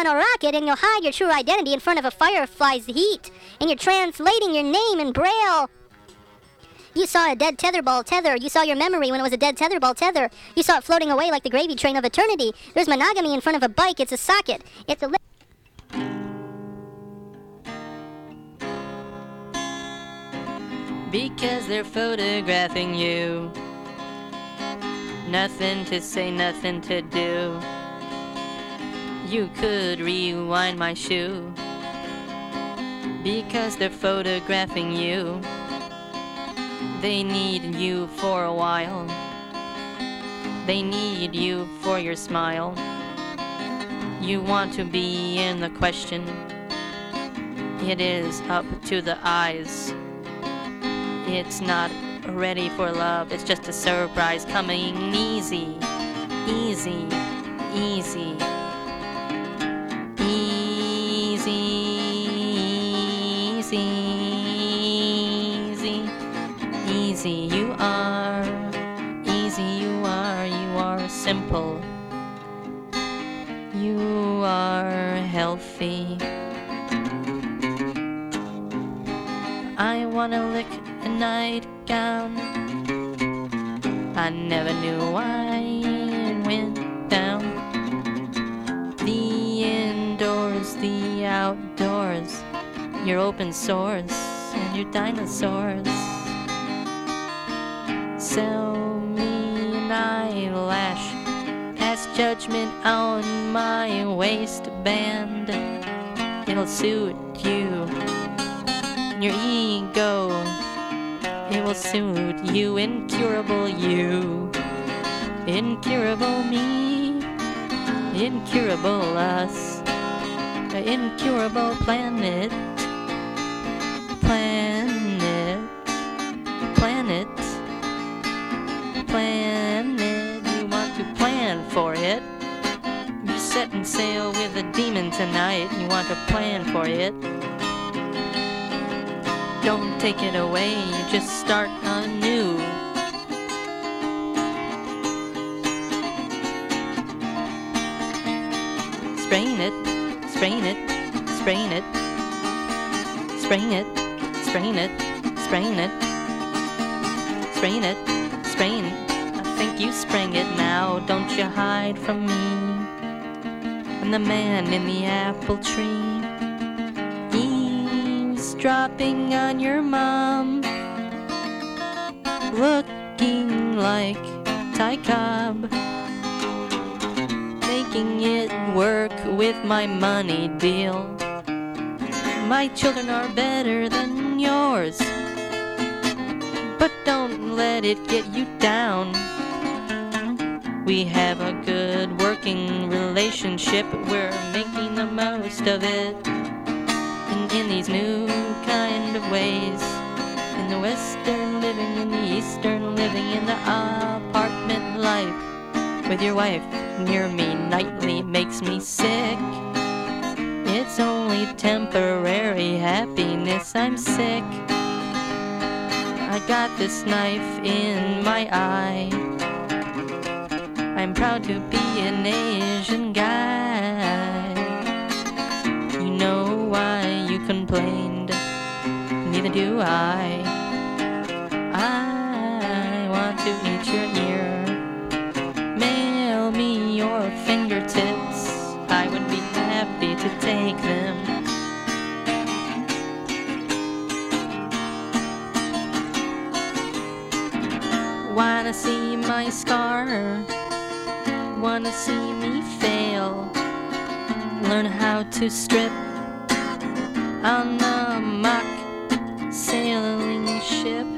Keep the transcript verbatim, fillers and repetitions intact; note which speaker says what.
Speaker 1: on a rocket and you'll hide your true identity in front of a firefly's heat. And you're translating your name in Braille. You saw a dead tetherball tether. You saw your memory when it was a dead tetherball tether. You saw it floating away like the gravy train of eternity. There's monogamy in front of a bike. It's a socket. It's a... Li-
Speaker 2: Because they're photographing you. Nothing to say, nothing to do. You could rewind my shoe. Because they're photographing you. They need you for a while. They need you for your smile. You want to be in the question. It is up to the eyes. It's not ready for love. It's just a surprise coming easy, easy, easy, easy, easy. Easy you are, easy you are, you are simple, you are healthy. I wanna lick a nightgown, I never knew why it went down. The indoors, the outdoors, your open source and your dinosaurs. Sell me an eyelash, pass judgment on my waistband. It'll suit you, your ego. It will suit you, incurable you, incurable me, incurable us, incurable planet, planet, planet. Planet, you want to plan for it. You're setting sail with a demon tonight. You want to plan for it. Don't take it away, you just start anew. Sprain it, sprain it, sprain it, sprain it, sprain it, sprain it, sprain it, sprain it. I think you sprang it now, don't you hide from me. I'm the man in the apple tree, eavesdropping on your mom, looking like Ty Cobb, making it work with my money deal. My children are better than yours, but don't let it get you down. We have a good working relationship, we're making the most of it. And in these new kind of ways, in the western living, in the eastern living, in the apartment life, with your wife near me nightly makes me sick. It's only temporary happiness, I'm sick. I got this knife in my eye. I'm proud to be an Asian guy. You know why you complained, neither do I. I want to eat your ear. Mail me your fingertips, I would be happy to take them. Wanna see my scar? Wanna see me fail? Learn how to strip on the mock sailing ship.